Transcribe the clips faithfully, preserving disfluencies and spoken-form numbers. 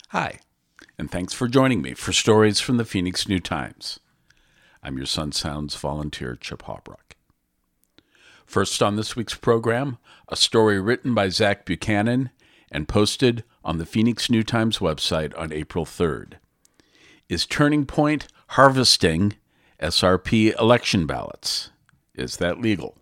Hi, and thanks for joining me for Stories from the Phoenix New-Times. I'm your Sun Sounds volunteer, Chip Hawbrook. First on this week's program, a story written by Zach Buchanan and posted on the Phoenix New-Times website on April third. Is Turning Point harvesting S R P election ballots? Is that legal?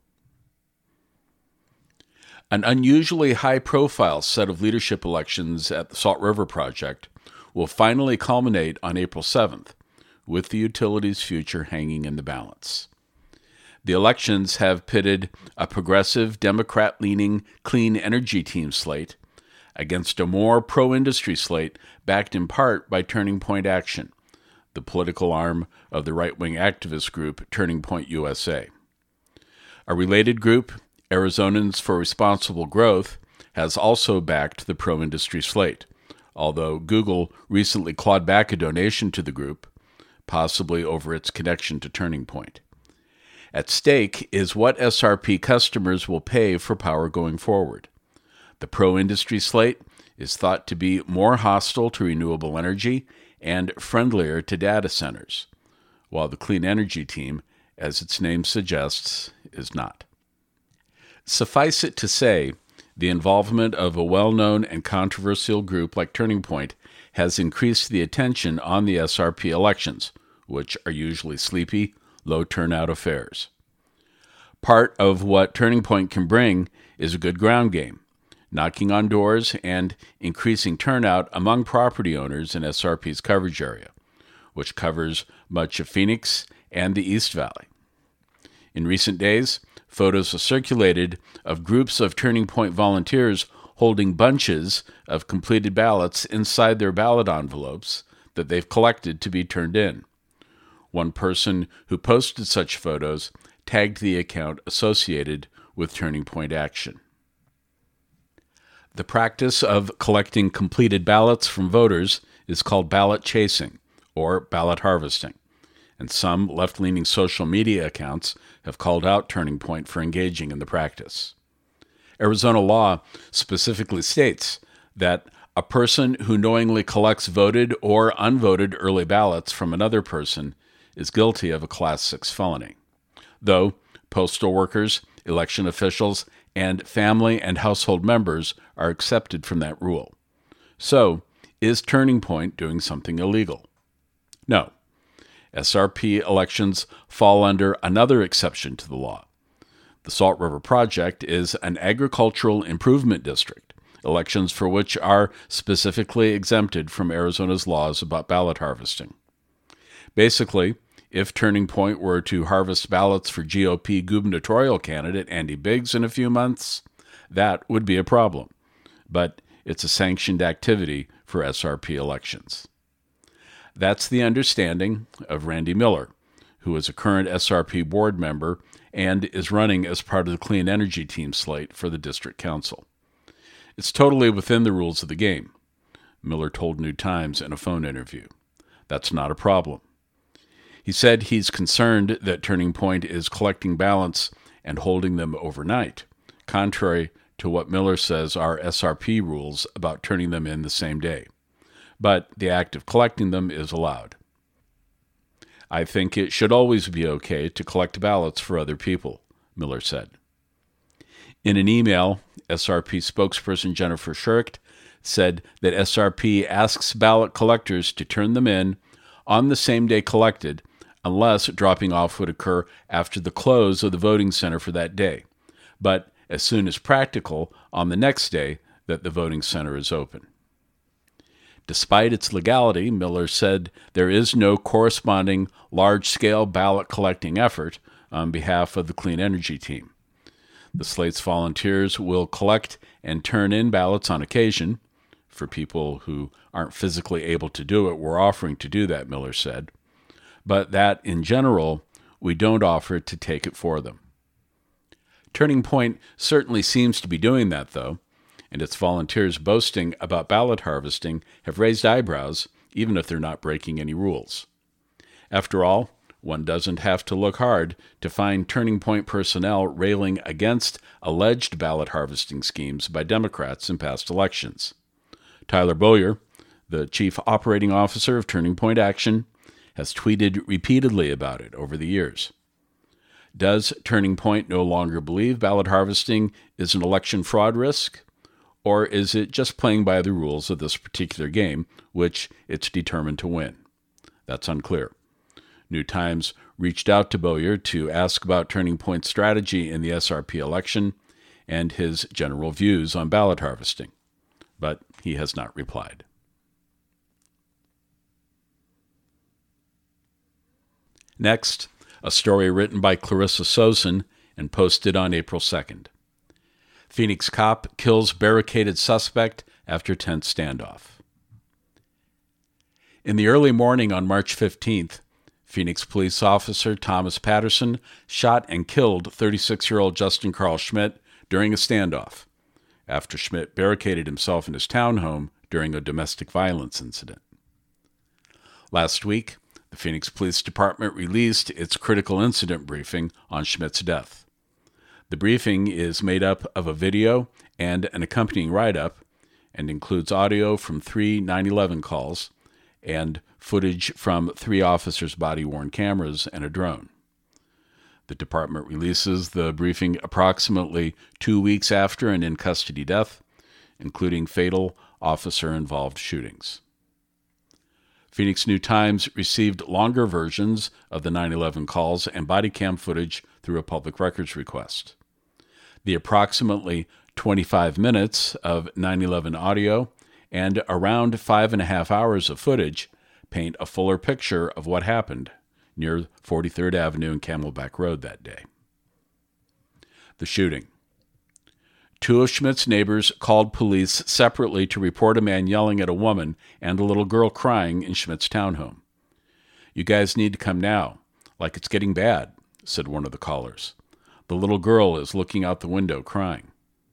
An unusually high-profile set of leadership elections at the Salt River Project will finally culminate on April seventh, with the utility's future hanging in the balance. The elections have pitted a progressive, Democrat-leaning clean energy team slate against a more pro-industry slate backed in part by Turning Point Action, the political arm of the right-wing activist group Turning Point U S A. A related group, Arizonans for Responsible Growth, has also backed the pro-industry slate, although Google recently clawed back a donation to the group, possibly over its connection to Turning Point. At stake is what S R P customers will pay for power going forward. The pro-industry slate is thought to be more hostile to renewable energy and friendlier to data centers, while the clean energy team, as its name suggests, is not. Suffice it to say, the involvement of a well-known and controversial group like Turning Point has increased the attention on the S R P elections, which are usually sleepy, low-turnout affairs. Part of what Turning Point can bring is a good ground game, knocking on doors and increasing turnout among property owners in S R P's coverage area, which covers much of Phoenix and the East Valley. In recent days, photos have circulated of groups of Turning Point volunteers holding bunches of completed ballots inside their ballot envelopes that they've collected to be turned in. One person who posted such photos tagged the account associated with Turning Point Action. The practice of collecting completed ballots from voters is called ballot chasing or ballot harvesting, and some left-leaning social media accounts have called out Turning Point for engaging in the practice. Arizona law specifically states that a person who knowingly collects voted or unvoted early ballots from another person is guilty of a Class six felony, though postal workers, election officials, and family and household members are excepted from that rule. So, is Turning Point doing something illegal? No. S R P elections fall under another exception to the law. The Salt River Project is an agricultural improvement district, elections for which are specifically exempted from Arizona's laws about ballot harvesting. Basically, if Turning Point were to harvest ballots for G O P gubernatorial candidate Andy Biggs in a few months, that would be a problem. But it's a sanctioned activity for S R P elections. That's the understanding of Randy Miller, who is a current S R P board member and is running as part of the Clean Energy Team slate for the District Council. It's totally within the rules of the game, Miller told New Times in a phone interview. That's not a problem. He said he's concerned that Turning Point is collecting ballots and holding them overnight, contrary to what Miller says are S R P rules about turning them in the same day. But the act of collecting them is allowed. I think it should always be okay to collect ballots for other people, Miller said. In an email, S R P spokesperson Jennifer Schurcht said that S R P asks ballot collectors to turn them in on the same day collected, unless dropping off would occur after the close of the voting center for that day, but as soon as practical on the next day that the voting center is open. Despite its legality, Miller said there is no corresponding large-scale ballot collecting effort on behalf of the Clean Energy Team. The slate's volunteers will collect and turn in ballots on occasion. For people who aren't physically able to do it, we're offering to do that, Miller said. But that, in general, we don't offer to take it for them. Turning Point certainly seems to be doing that, though, and its volunteers boasting about ballot harvesting have raised eyebrows, even if they're not breaking any rules. After all, one doesn't have to look hard to find Turning Point personnel railing against alleged ballot harvesting schemes by Democrats in past elections. Tyler Bowyer, the chief operating officer of Turning Point Action, has tweeted repeatedly about it over the years. Does Turning Point no longer believe ballot harvesting is an election fraud risk? Or is it just playing by the rules of this particular game, which it's determined to win? That's unclear. New Times reached out to Bowyer to ask about Turning Point's strategy in the S R P election and his general views on ballot harvesting, but he has not replied. Next, a story written by Clarissa Sosin and posted on April second. Phoenix cop kills barricaded suspect after tense standoff. In the early morning on March fifteenth, Phoenix police officer Thomas Patterson shot and killed thirty-six-year-old Justin Carl Schmidt during a standoff, after Schmidt barricaded himself in his townhome during a domestic violence incident. Last week, the Phoenix Police Department released its critical incident briefing on Schmidt's death. The briefing is made up of a video and an accompanying write-up and includes audio from three nine eleven calls and footage from three officers' body-worn cameras and a drone. The department releases the briefing approximately two weeks after an in-custody death, including fatal officer-involved shootings. Phoenix New-Times received longer versions of the nine eleven calls and body cam footage through a public records request. The approximately twenty-five minutes of nine eleven audio and around five and a half hours of footage paint a fuller picture of what happened near forty-third Avenue and Camelback Road that day. The shooting. Two of Schmidt's neighbors called police separately to report a man yelling at a woman and a little girl crying in Schmidt's townhome. "You guys need to come now, like it's getting bad," said one of the callers. "The little girl is looking out the window crying."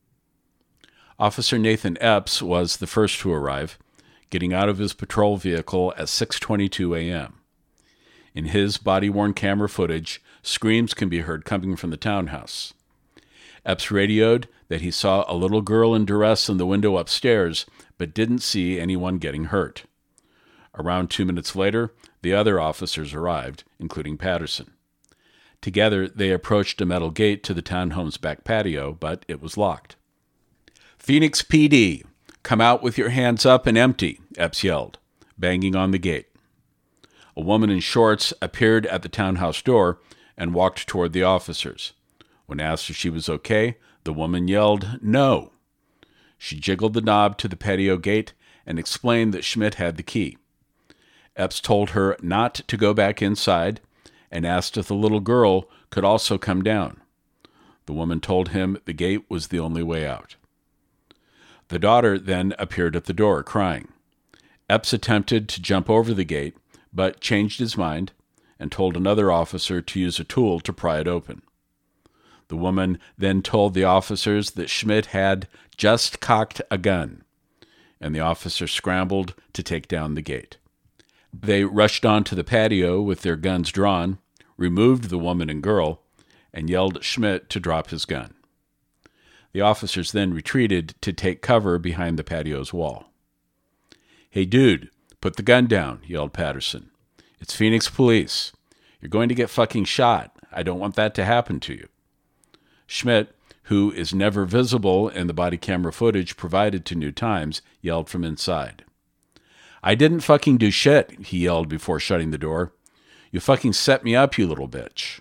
Officer Nathan Epps was the first to arrive, getting out of his patrol vehicle at six twenty-two a.m. In his body-worn camera footage, screams can be heard coming from the townhouse. Epps radioed that he saw a little girl in duress in the window upstairs, but didn't see anyone getting hurt. Around two minutes later, the other officers arrived, including Patterson. Together, they approached a metal gate to the townhome's back patio, but it was locked. "Phoenix P D, come out with your hands up and empty," Epps yelled, banging on the gate. A woman in shorts appeared at the townhouse door and walked toward the officers. When asked if she was okay, the woman yelled, "No." She jiggled the knob to the patio gate and explained that Schmidt had the key. Epps told her not to go back inside and asked if the little girl could also come down. The woman told him the gate was the only way out. The daughter then appeared at the door, crying. Epps attempted to jump over the gate, but changed his mind and told another officer to use a tool to pry it open. The woman then told the officers that Schmidt had just cocked a gun, and the officer scrambled to take down the gate. They rushed onto the patio with their guns drawn, removed the woman and girl, and yelled at Schmidt to drop his gun. The officers then retreated to take cover behind the patio's wall. "Hey, dude, put the gun down," yelled Patterson. "It's Phoenix Police. You're going to get fucking shot. I don't want that to happen to you." Schmidt, who is never visible in the body camera footage provided to New Times, yelled from inside. "I didn't fucking do shit," he yelled before shutting the door. "You fucking set me up, you little bitch."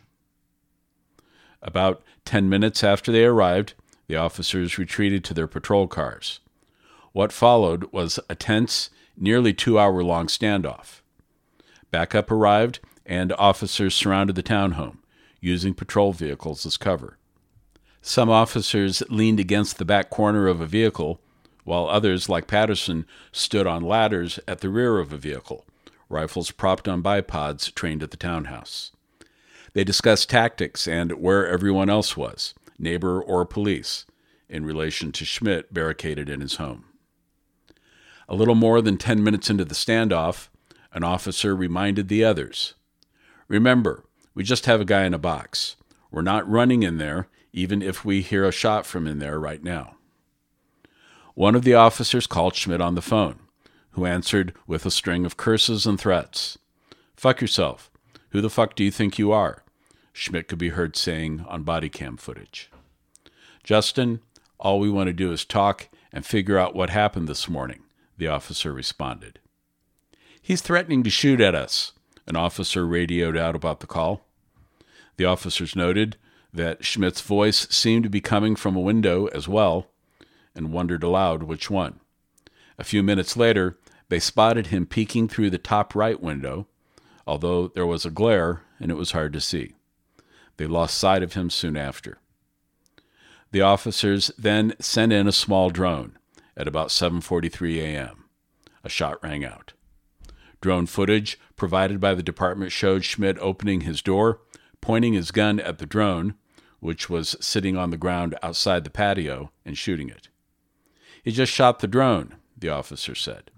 About ten minutes after they arrived, the officers retreated to their patrol cars. What followed was a tense, nearly two-hour-long standoff. Backup arrived, and officers surrounded the townhome, using patrol vehicles as cover. Some officers leaned against the back corner of a vehicle, while others, like Patterson, stood on ladders at the rear of a vehicle, rifles propped on bipods trained at the townhouse. They discussed tactics and where everyone else was, neighbor or police, in relation to Schmidt barricaded in his home. A little more than ten minutes into the standoff, an officer reminded the others, "Remember, we just have a guy in a box. We're not running in there, even if we hear a shot from in there right now." One of the officers called Schmidt on the phone, who answered with a string of curses and threats. "Fuck yourself. Who the fuck do you think you are?" Schmidt could be heard saying on body cam footage. "Justin, all we want to do is talk and figure out what happened this morning," the officer responded. "He's threatening to shoot at us," an officer radioed out about the call. The officers noted that Schmidt's voice seemed to be coming from a window as well, and wondered aloud which one. A few minutes later, they spotted him peeking through the top right window, although there was a glare and it was hard to see. They lost sight of him soon after. The officers then sent in a small drone at about seven forty-three a.m. A shot rang out. Drone footage provided by the department showed Schmidt opening his door, pointing his gun at the drone, which was sitting on the ground outside the patio, and shooting it. "He just shot the drone," the officer said.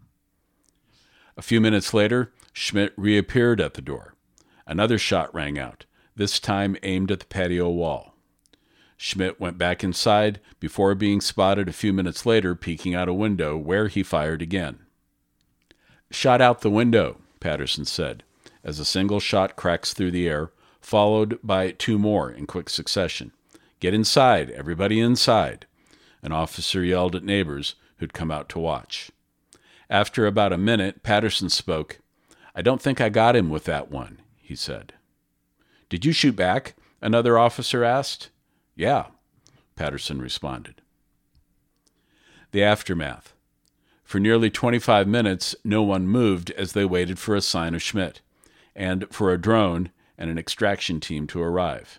A few minutes later, Schmidt reappeared at the door. Another shot rang out, this time aimed at the patio wall. Schmidt went back inside before being spotted a few minutes later peeking out a window, where he fired again. "Shot out the window," Patterson said, as a single shot cracks through the air, followed by two more in quick succession. "Get inside, everybody inside," an officer yelled at neighbors who'd come out to watch. After about a minute, Patterson spoke. "I don't think I got him with that one," he said. "Did you shoot back?" another officer asked. "Yeah," Patterson responded. The aftermath. For nearly twenty-five minutes, no one moved as they waited for a sign of Schmidt, and for a drone and an extraction team to arrive.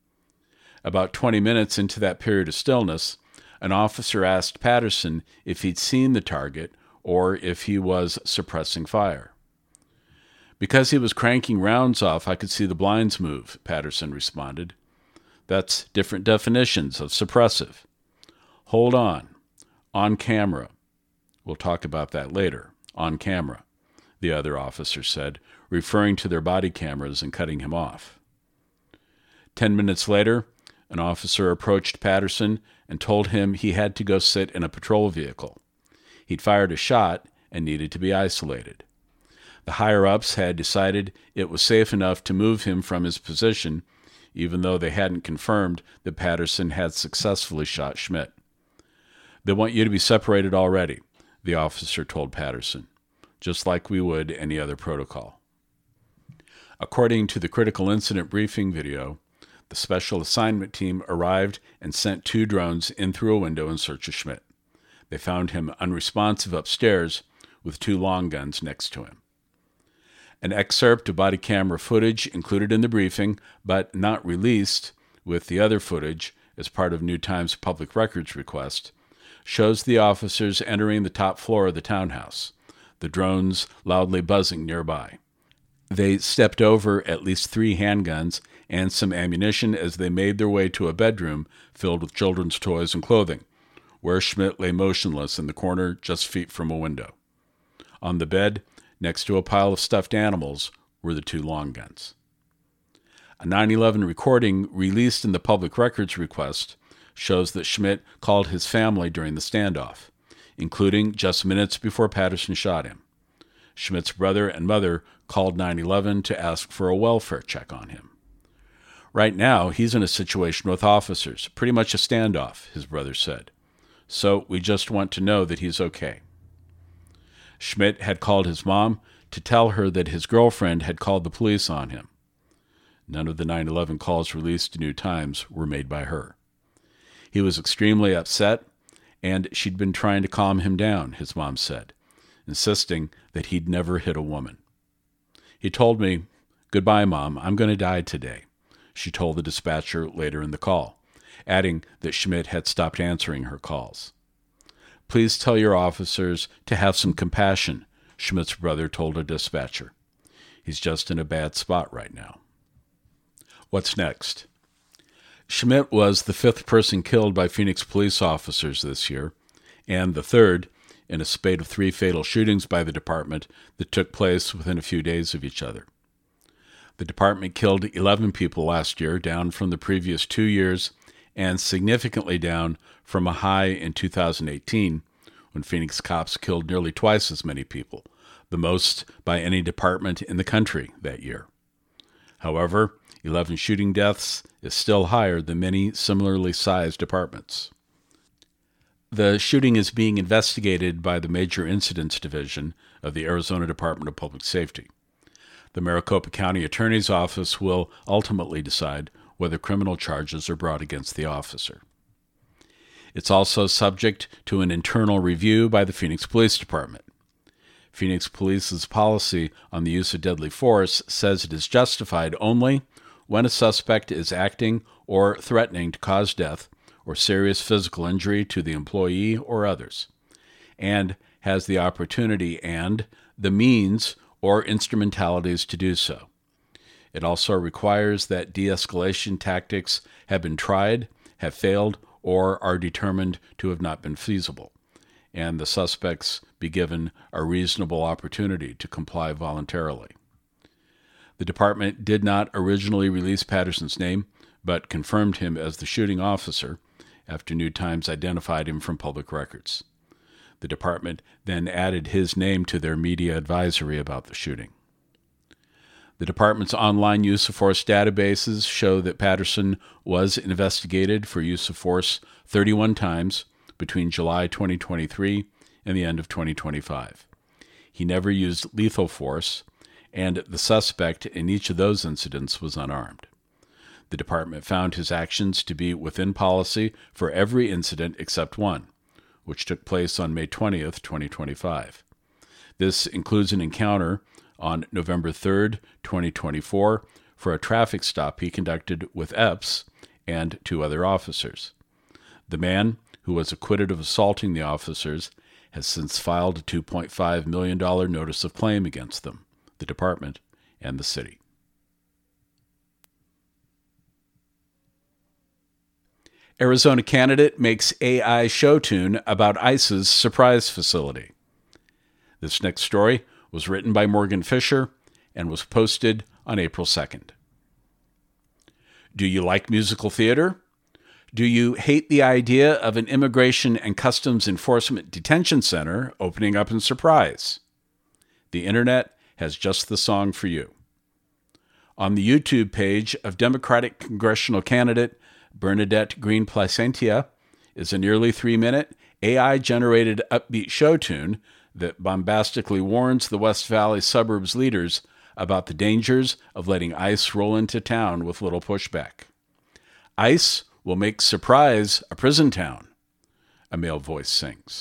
About twenty minutes into that period of stillness, an officer asked Patterson if he'd seen the target or if he was suppressing fire. "Because he was cranking rounds off, I could see the blinds move," Patterson responded. "That's different definitions of suppressive." "Hold on. On camera." "We'll talk about that later. On camera," the other officer said, referring to their body cameras and cutting him off. Ten minutes later, an officer approached Patterson and told him he had to go sit in a patrol vehicle. He'd fired a shot and needed to be isolated. The higher-ups had decided it was safe enough to move him from his position, even though they hadn't confirmed that Patterson had successfully shot Schmidt. "They want you to be separated already," the officer told Patterson, "just like we would any other protocol." According to the critical incident briefing video, the special assignment team arrived and sent two drones in through a window in search of Schmidt. They found him unresponsive upstairs with two long guns next to him. An excerpt of body camera footage included in the briefing, but not released with the other footage as part of New Times public records request, shows the officers entering the top floor of the townhouse, the drones loudly buzzing nearby. They stepped over at least three handguns and some ammunition as they made their way to a bedroom filled with children's toys and clothing, where Schmidt lay motionless in the corner just feet from a window. On the bed, next to a pile of stuffed animals, were the two long guns. A nine eleven recording released in the public records request shows that Schmidt called his family during the standoff, including just minutes before Patterson shot him. Schmidt's brother and mother called nine eleven to ask for a welfare check on him. "Right now, he's in a situation with officers, pretty much a standoff," his brother said. "So we just want to know that he's okay." Schmidt had called his mom to tell her that his girlfriend had called the police on him. None of the nine eleven calls released to New Times were made by her. He was extremely upset, and she'd been trying to calm him down, his mom said, insisting that he'd never hit a woman. "He told me, 'Goodbye, Mom, I'm going to die today,' she told the dispatcher later in the call, adding that Schmidt had stopped answering her calls. "Please tell your officers to have some compassion," Schmidt's brother told a dispatcher. "He's just in a bad spot right now." What's next? Schmidt was the fifth person killed by Phoenix police officers this year, and the third in a spate of three fatal shootings by the department that took place within a few days of each other. The department killed eleven people last year, down from the previous two years, and significantly down from a high in two thousand eighteen, when Phoenix cops killed nearly twice as many people, the most by any department in the country that year. However, eleven shooting deaths is still higher than many similarly sized departments. The shooting is being investigated by the Major Incidents Division of the Arizona Department of Public Safety. The Maricopa County Attorney's Office will ultimately decide whether criminal charges are brought against the officer. It's also subject to an internal review by the Phoenix Police Department. Phoenix Police's policy on the use of deadly force says it is justified only when a suspect is acting or threatening to cause death or serious physical injury to the employee or others, and has the opportunity and the means or instrumentalities to do so. It also requires that de-escalation tactics have been tried, have failed, or are determined to have not been feasible, and the suspects be given a reasonable opportunity to comply voluntarily. The department did not originally release Patterson's name, but confirmed him as the shooting officer after New Times identified him from public records. The department then added his name to their media advisory about the shooting. The department's online use of force databases show that Patterson was investigated for use of force thirty-one times between July twenty twenty-three and the end of twenty twenty-five. He never used lethal force, and the suspect in each of those incidents was unarmed. The department found his actions to be within policy for every incident except one, which took place on May twentieth, twenty twenty-five. This includes an encounter on November third, twenty twenty-four, for a traffic stop he conducted with Epps and two other officers. The man, who was acquitted of assaulting the officers, has since filed a two point five million dollars notice of claim against them, the department, and the city. Arizona candidate makes A I show tune about ICE's surprise facility. This next story was written by Morgan Fisher and was posted on April second. Do you like musical theater? Do you hate the idea of an Immigration and Customs Enforcement detention center opening up in Surprise? The internet has just the song for you. On the YouTube page of Democratic congressional candidate Bernadette Greene-Placentia is a nearly three-minute A I-generated upbeat show tune that bombastically warns the West Valley suburbs leaders about the dangers of letting ICE roll into town with little pushback. ICE will make Surprise a prison town, a male voice sings.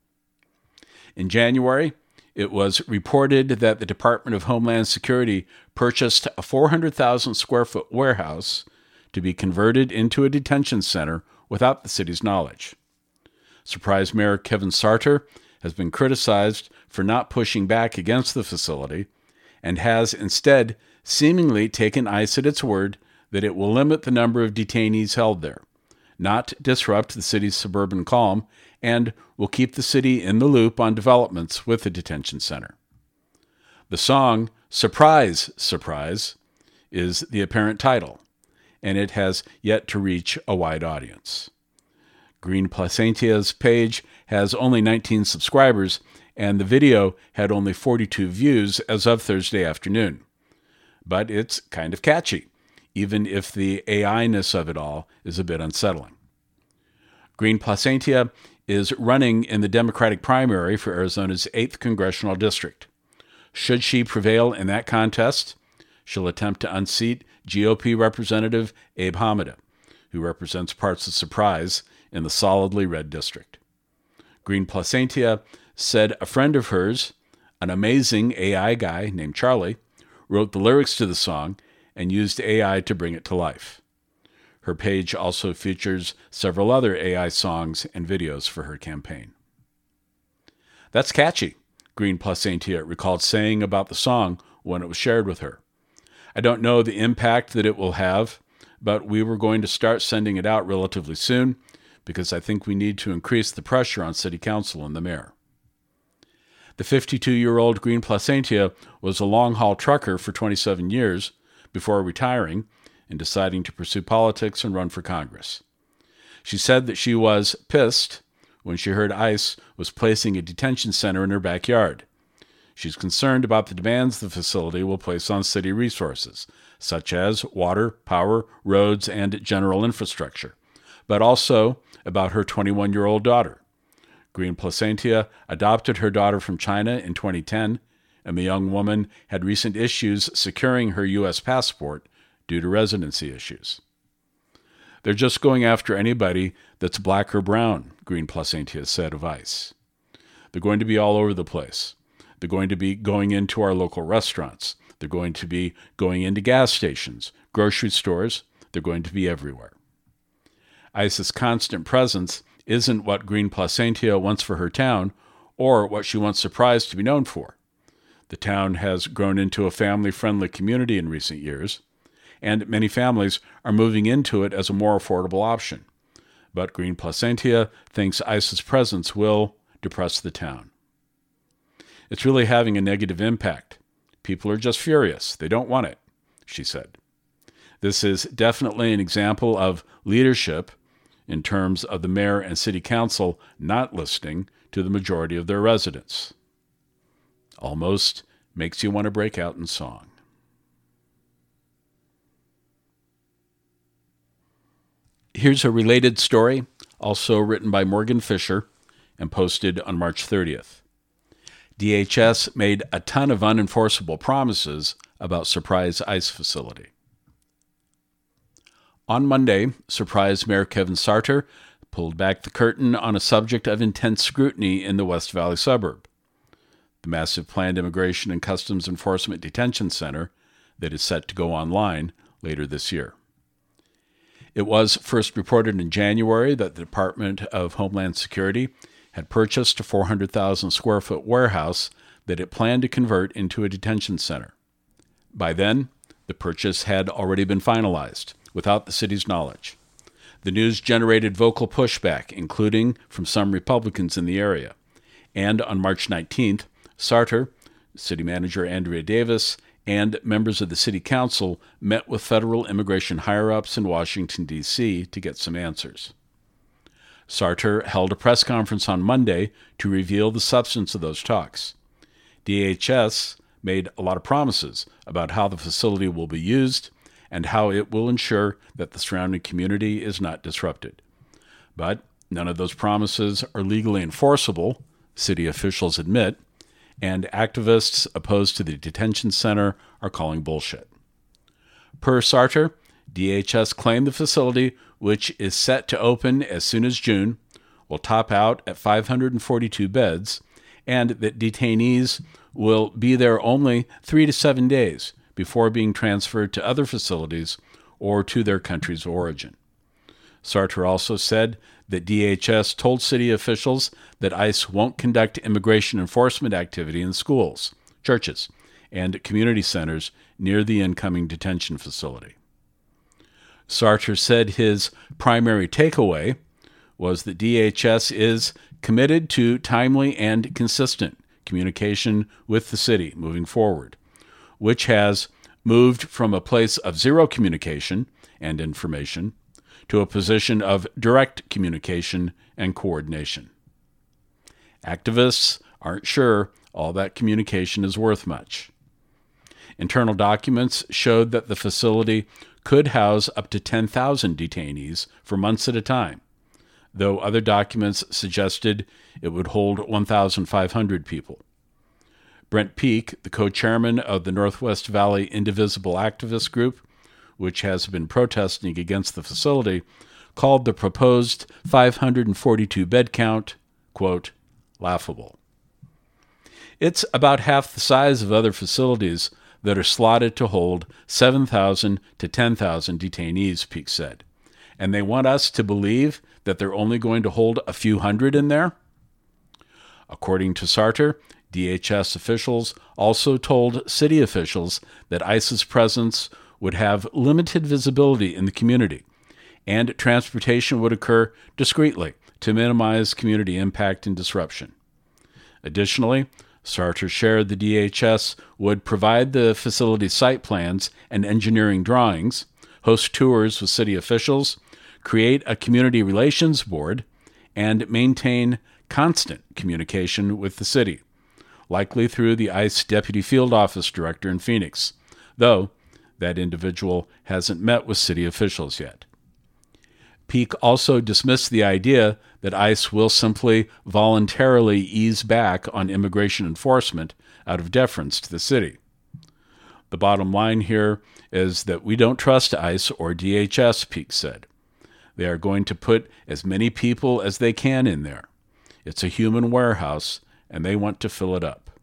In January, it was reported that the Department of Homeland Security purchased a four hundred thousand square foot warehouse to be converted into a detention center without the city's knowledge. Surprise Mayor Kevin Sarter has been criticized for not pushing back against the facility and has instead seemingly taken ICE at its word that it will limit the number of detainees held there, not disrupt the city's suburban calm, and will keep the city in the loop on developments with the detention center. The song Surprise, Surprise is the apparent title, and it has yet to reach a wide audience. Greene-Placentia's page has only nineteen subscribers, and the video had only forty-two views as of Thursday afternoon. But it's kind of catchy, even if the A I-ness of it all is a bit unsettling. Greene-Placentia is running in the Democratic primary for Arizona's eighth Congressional District. Should she prevail in that contest, she'll attempt to unseat G O P Representative Abe Hamada, who represents parts of Surprise in the solidly red district. Greene-Placentia said a friend of hers, an amazing A I guy named Charlie, wrote the lyrics to the song and used A I to bring it to life. Her page also features several other A I songs and videos for her campaign. That's catchy, Greene-Placentia recalled saying about the song when it was shared with her. I don't know the impact that it will have, but we were going to start sending it out relatively soon because I think we need to increase the pressure on City Council and the mayor. The fifty-two-year-old Greene-Placentia was a long-haul trucker for twenty-seven years before retiring and deciding to pursue politics and run for Congress. She said that she was pissed when she heard ICE was placing a detention center in her backyard. She's concerned about the demands the facility will place on city resources, such as water, power, roads, and general infrastructure, but also about her twenty-one-year-old daughter. Green Placentia adopted her daughter from China in twenty ten, and the young woman had recent issues securing her U S passport due to residency issues. They're just going after anybody that's black or brown, Green Placentia said of ICE. They're going to be all over the place. They're going to be going into our local restaurants. They're going to be going into gas stations, grocery stores. They're going to be everywhere. ICE's constant presence isn't what Green Placentia wants for her town or what she wants Surprise to be known for. The town has grown into a family-friendly community in recent years, and many families are moving into it as a more affordable option. But Green Placentia thinks ICE's presence will depress the town. It's really having a negative impact. People are just furious. They don't want it, she said. This is definitely an example of leadership in terms of the mayor and city council not listening to the majority of their residents. Almost makes you want to break out in song. Here's a related story, also written by Morgan Fisher and posted on March thirtieth. D H S made a ton of unenforceable promises about Surprise ICE facility. On Monday, Surprise Mayor Kevin Sarter pulled back the curtain on a subject of intense scrutiny in the West Valley suburb, the massive planned Immigration and Customs Enforcement Detention Center that is set to go online later this year. It was first reported in January that the Department of Homeland Security had purchased a four hundred thousand square foot warehouse that it planned to convert into a detention center. By then, the purchase had already been finalized, without the city's knowledge. The news generated vocal pushback, including from some Republicans in the area. And on March nineteenth, Sarter, City Manager Andrea Davis, and members of the City Council met with federal immigration higher-ups in Washington, D C to get some answers. Sarter held a press conference on Monday to reveal the substance of those talks. D H S made a lot of promises about how the facility will be used and how it will ensure that the surrounding community is not disrupted. But none of those promises are legally enforceable, city officials admit, and activists opposed to the detention center are calling bullshit. Per Sarter, D H S claimed the facility, which is set to open as soon as June, will top out at five hundred forty-two beds, and that detainees will be there only three to seven days before being transferred to other facilities or to their countries of origin. Sarter also said that D H S told city officials that ICE won't conduct immigration enforcement activity in schools, churches, and community centers near the incoming detention facility. Sarter said his primary takeaway was that D H S is committed to timely and consistent communication with the city moving forward, which has moved from a place of zero communication and information to a position of direct communication and coordination. Activists aren't sure all that communication is worth much. Internal documents showed that the facility could house up to ten thousand detainees for months at a time, though other documents suggested it would hold one thousand five hundred people. Brent Peake, the co-chairman of the Northwest Valley Indivisible Activist Group, which has been protesting against the facility, called the proposed five hundred forty-two bed count, quote, laughable. It's about half the size of other facilities that are slotted to hold seven thousand to ten thousand detainees, Peake said. And they want us to believe that they're only going to hold a few hundred in there? According to Sarter, D H S officials also told city officials that ICE's presence would have limited visibility in the community, and transportation would occur discreetly to minimize community impact and disruption. Additionally, Sarter shared the D H S would provide the facility site plans and engineering drawings, host tours with city officials, create a community relations board, and maintain constant communication with the city, likely through the ICE Deputy Field Office Director in Phoenix, though that individual hasn't met with city officials yet. Peake also dismissed the idea that ICE will simply voluntarily ease back on immigration enforcement out of deference to the city. The bottom line here is that we don't trust ICE or D H S, Peake said. They are going to put as many people as they can in there. It's a human warehouse, and they want to fill it up.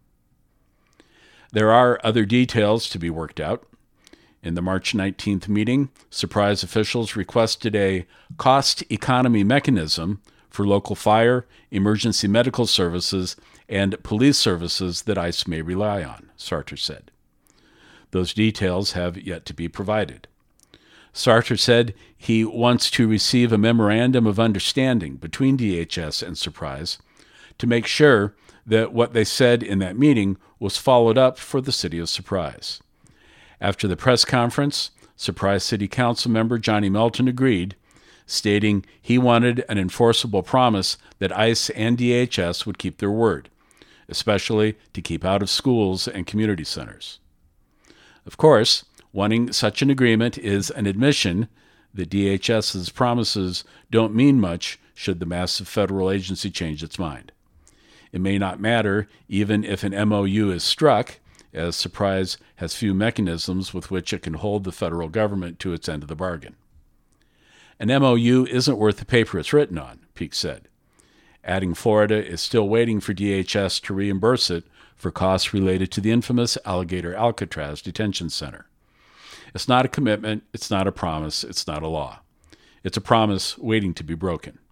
There are other details to be worked out. In the March nineteenth meeting, Surprise officials requested a cost economy mechanism for local fire, emergency medical services, and police services that ICE may rely on, Sartor said. Those details have yet to be provided. Sartor said he wants to receive a memorandum of understanding between D H S and Surprise to make sure that what they said in that meeting was followed up for the city of Surprise. After the press conference, Surprise City Council member Johnny Melton agreed, stating he wanted an enforceable promise that ICE and D H S would keep their word, especially to keep out of schools and community centers. Of course, wanting such an agreement is an admission that DHS's promises don't mean much should the massive federal agency change its mind. It may not matter even if an M O U is struck, as Surprise has few mechanisms with which it can hold the federal government to its end of the bargain. An M O U isn't worth the paper it's written on, Peake said. Adding Florida is still waiting for D H S to reimburse it for costs related to the infamous Alligator Alcatraz detention center. It's not a commitment, it's not a promise, it's not a law. It's a promise waiting to be broken.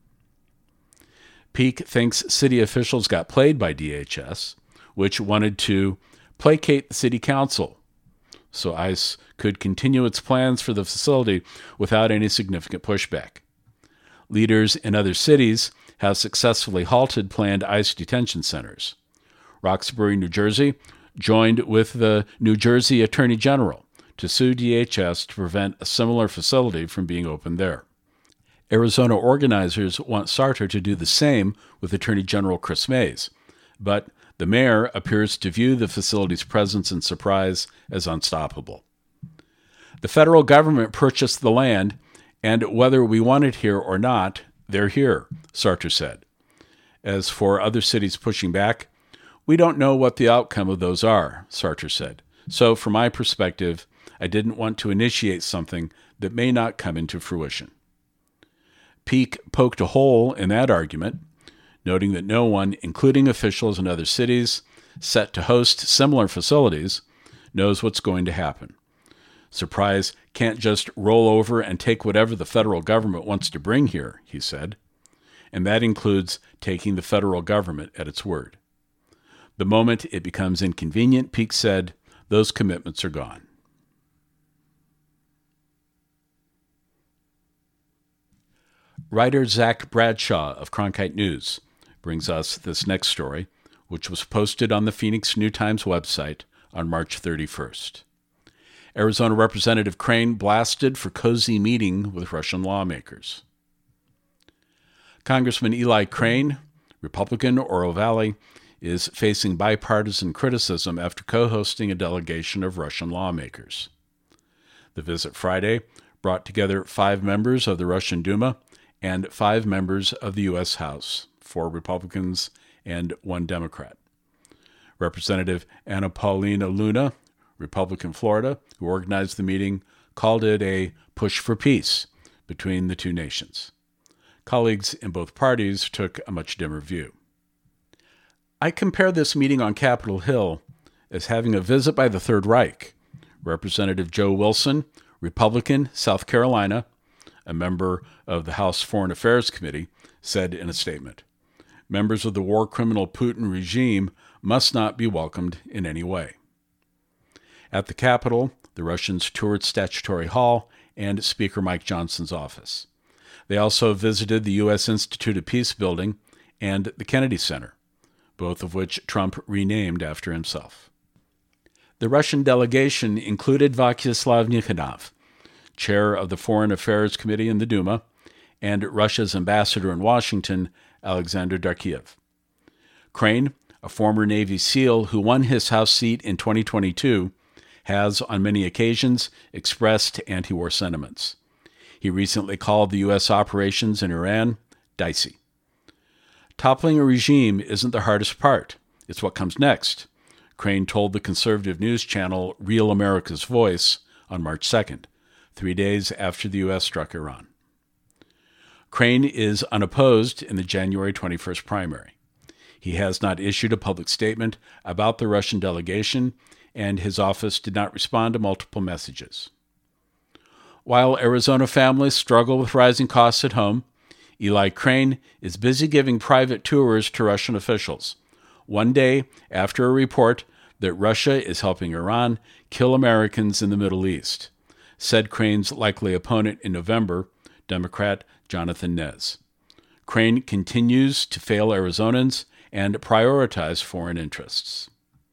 Peake thinks city officials got played by D H S, which wanted to placate the city council so ICE could continue its plans for the facility without any significant pushback. Leaders in other cities have successfully halted planned ICE detention centers. Roxbury, New Jersey, joined with the New Jersey Attorney General to sue D H S to prevent a similar facility from being opened there. Arizona organizers want Sartor to do the same with Attorney General Chris Mays, but the mayor appears to view the facility's presence in Surprise as unstoppable. The federal government purchased the land, and whether we want it here or not, they're here, Sartor said. As for other cities pushing back, we don't know what the outcome of those are, Sartor said. So from my perspective, I didn't want to initiate something that may not come into fruition. Peake poked a hole in that argument, noting that no one, including officials in other cities set to host similar facilities, knows what's going to happen. Surprise can't just roll over and take whatever the federal government wants to bring here, he said, and that includes taking the federal government at its word. The moment it becomes inconvenient, Peake said, those commitments are gone. Writer Zach Bradshaw of Cronkite News brings us this next story, which was posted on the Phoenix New Times website on March thirty-first. Arizona Representative Crane blasted for cozy meeting with Russian lawmakers. Congressman Eli Crane, Republican, Oro Valley, is facing bipartisan criticism after co-hosting a delegation of Russian lawmakers. The visit Friday brought together five members of the Russian Duma and five members of the U S House, four Republicans and one Democrat. Representative Anna Paulina Luna, Republican Florida, who organized the meeting, called it a push for peace between the two nations. Colleagues in both parties took a much dimmer view. I compare this meeting on Capitol Hill as having a visit by the Third Reich. Representative Joe Wilson, Republican, South Carolina, a member of the House Foreign Affairs Committee, said in a statement, "Members of the war criminal Putin regime must not be welcomed in any way." At the Capitol, the Russians toured Statutory Hall and Speaker Mike Johnson's office. They also visited the U S Institute of Peace building and the Kennedy Center, both of which Trump renamed after himself. The Russian delegation included Vyacheslav Nikhanov, chair of the Foreign Affairs Committee in the Duma, and Russia's ambassador in Washington, Alexander Darkiev. Crane, a former Navy SEAL who won his House seat in twenty twenty-two, has on many occasions expressed anti-war sentiments. He recently called the U S operations in Iran dicey. Toppling a regime isn't the hardest part. It's what comes next, Crane told the conservative news channel Real America's Voice on March second, three days after the U S struck Iran. Crane is unopposed in the January twenty-first primary. He has not issued a public statement about the Russian delegation, and his office did not respond to multiple messages. While Arizona families struggle with rising costs at home, Eli Crane is busy giving private tours to Russian officials, one day after a report that Russia is helping Iran kill Americans in the Middle East, said Crane's likely opponent in November, Democrat Jonathan Nez. Crane continues to fail Arizonans and prioritize foreign interests.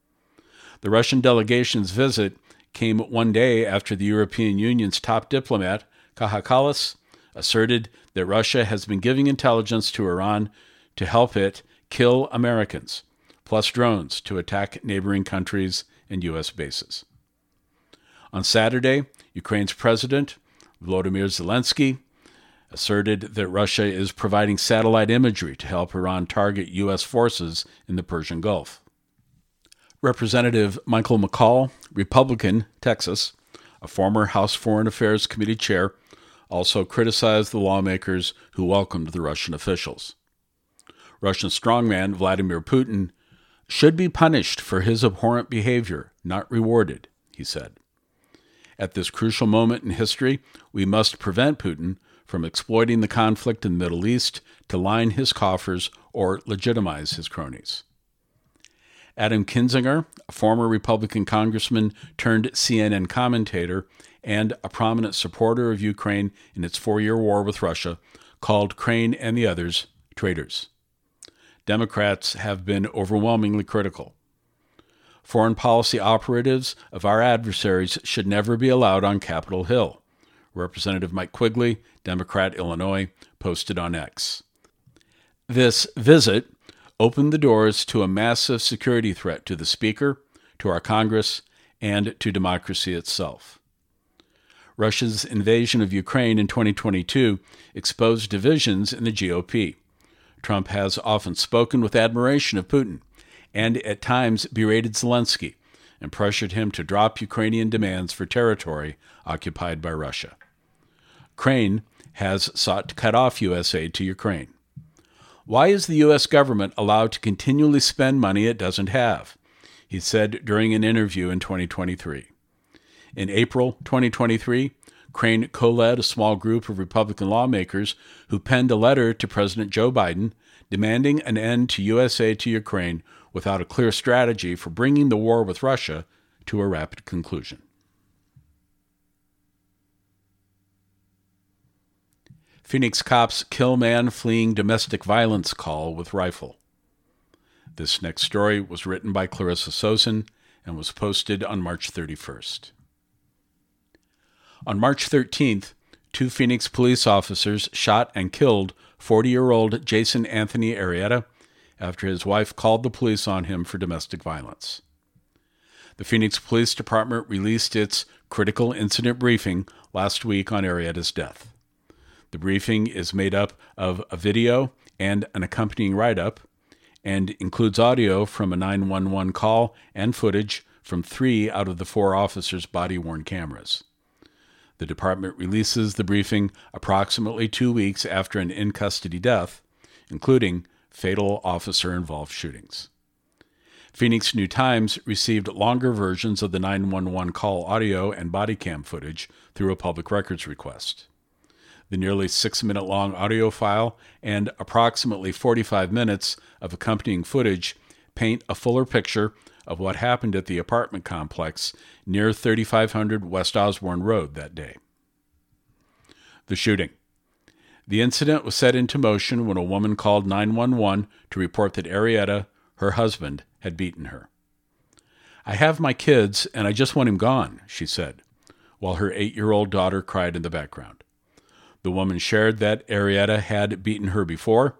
The Russian delegation's visit came one day after the European Union's top diplomat, Kaja Kallas, asserted that Russia has been giving intelligence to Iran to help it kill Americans, plus drones to attack neighboring countries and U S bases. On Saturday, Ukraine's president, Volodymyr Zelensky, asserted that Russia is providing satellite imagery to help Iran target U S forces in the Persian Gulf. Representative Michael McCaul, Republican, Texas, a former House Foreign Affairs Committee chair, also criticized the lawmakers who welcomed the Russian officials. Russian strongman Vladimir Putin should be punished for his abhorrent behavior, not rewarded, he said. At this crucial moment in history, we must prevent Putin from exploiting the conflict in the Middle East to line his coffers or legitimize his cronies. Adam Kinzinger, a former Republican congressman turned C N N commentator and a prominent supporter of Ukraine in its four-year war with Russia, called Crane and the others traitors. Democrats have been overwhelmingly critical. Foreign policy operatives of our adversaries should never be allowed on Capitol Hill, Representative Mike Quigley, Democrat, Illinois, posted on X. This visit opened the doors to a massive security threat to the Speaker, to our Congress, and to democracy itself. Russia's invasion of Ukraine in twenty twenty-two exposed divisions in the G O P. Trump has often spoken with admiration of Putin, and at times berated Zelensky and pressured him to drop Ukrainian demands for territory occupied by Russia. Crane has sought to cut off U S aid to Ukraine. Why is the U S government allowed to continually spend money it doesn't have? He said during an interview in twenty twenty-three. In April twenty twenty-three, Crane co-led a small group of Republican lawmakers who penned a letter to President Joe Biden demanding an end to U S aid to Ukraine without a clear strategy for bringing the war with Russia to a rapid conclusion. Phoenix cops kill man fleeing domestic violence call with rifle. This next story was written by Clarissa Sosin and was posted on March thirty-first. On March thirteenth, two Phoenix police officers shot and killed forty-year-old Jason Anthony Arrieta after his wife called the police on him for domestic violence. The Phoenix Police Department released its critical incident briefing last week on Arrieta's death. The briefing is made up of a video and an accompanying write-up and includes audio from a nine one one call and footage from three out of the four officers' body-worn cameras. The department releases the briefing approximately two weeks after an in-custody death, including fatal officer-involved shootings. Phoenix New Times received longer versions of the nine one one call audio and body cam footage through a public records request. The nearly six-minute-long audio file and approximately forty-five minutes of accompanying footage paint a fuller picture of what happened at the apartment complex near thirty-five hundred West Osborne Road that day. The shooting. The incident was set into motion when a woman called nine one one to report that Arrieta, her husband, had beaten her. "I have my kids, and I just want him gone," she said, while her eight-year-old daughter cried in the background. The woman shared that Arrieta had beaten her before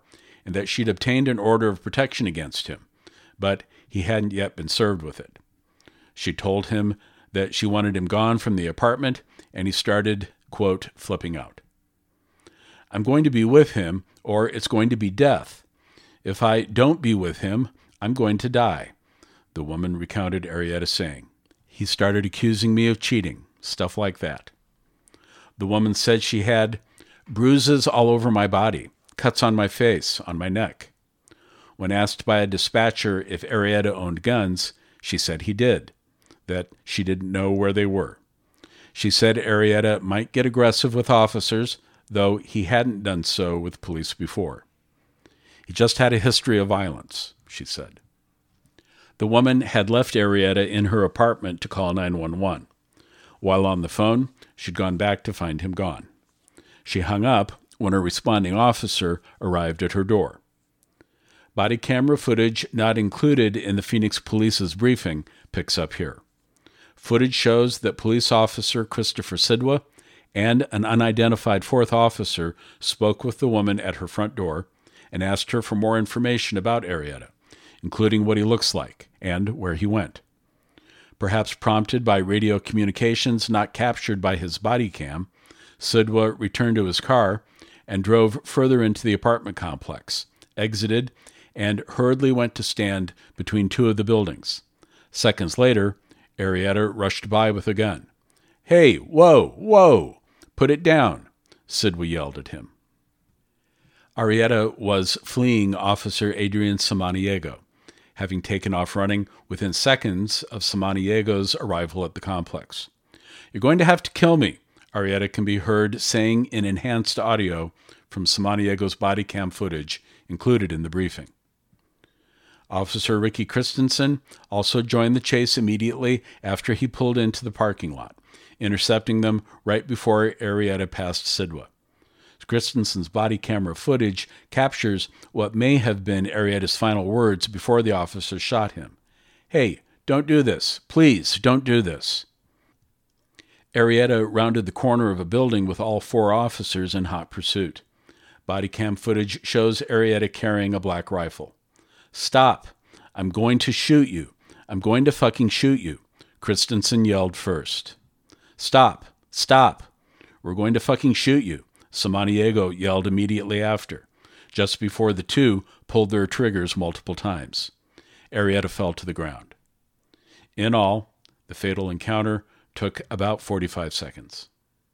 and that she'd obtained an order of protection against him, but he hadn't yet been served with it. She told him that she wanted him gone from the apartment, and he started, quote, flipping out. I'm going to be with him, or it's going to be death. If I don't be with him, I'm going to die, the woman recounted Arrieta saying. He started accusing me of cheating, stuff like that. The woman said she had bruises all over my body, cuts on my face, on my neck. When asked by a dispatcher if Arrieta owned guns, she said he did, that she didn't know where they were. She said Arrieta might get aggressive with officers, though he hadn't done so with police before. He just had a history of violence, she said. The woman had left Arrieta in her apartment to call nine one one. While on the phone, she'd gone back to find him gone. She hung up when a responding officer arrived at her door. Body camera footage not included in the Phoenix Police's briefing picks up here. Footage shows that police officer Christopher Sidwa and an unidentified fourth officer spoke with the woman at her front door and asked her for more information about Arrieta, including what he looks like and where he went. Perhaps prompted by radio communications not captured by his body cam, Sidwa returned to his car and drove further into the apartment complex, exited, and hurriedly went to stand between two of the buildings. Seconds later, Arrieta rushed by with a gun. "Hey, whoa, whoa! Put it down!" Sidwa yelled at him. Arrieta was fleeing Officer Adrian Samaniego, having taken off running within seconds of Samaniego's arrival at the complex. "You're going to have to kill me," Arrieta can be heard saying in enhanced audio from Samaniego's body cam footage included in the briefing. Officer Ricky Christensen also joined the chase immediately after he pulled into the parking lot, intercepting them right before Arrieta passed Sidwa. Christensen's body camera footage captures what may have been Arrieta's final words before the officer shot him. "Hey, don't do this. Please, don't do this." Arrieta rounded the corner of a building with all four officers in hot pursuit. Body cam footage shows Arrieta carrying a black rifle. "Stop. I'm going to shoot you. I'm going to fucking shoot you," Christensen yelled first. "Stop. Stop. We're going to fucking shoot you," Samaniego yelled immediately after, just before the two pulled their triggers multiple times. Arrieta fell to the ground. In all, the fatal encounter took about forty-five seconds.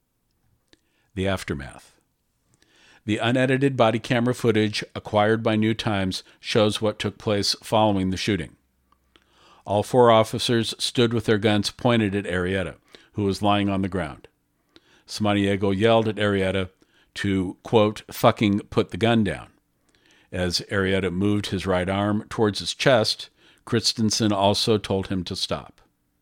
The aftermath. The unedited body camera footage acquired by New Times shows what took place following the shooting. All four officers stood with their guns pointed at Arrieta, who was lying on the ground. Samaniego yelled at Arrieta to, quote, fucking put the gun down. As Arrieta moved his right arm towards his chest, Christensen also told him to stop.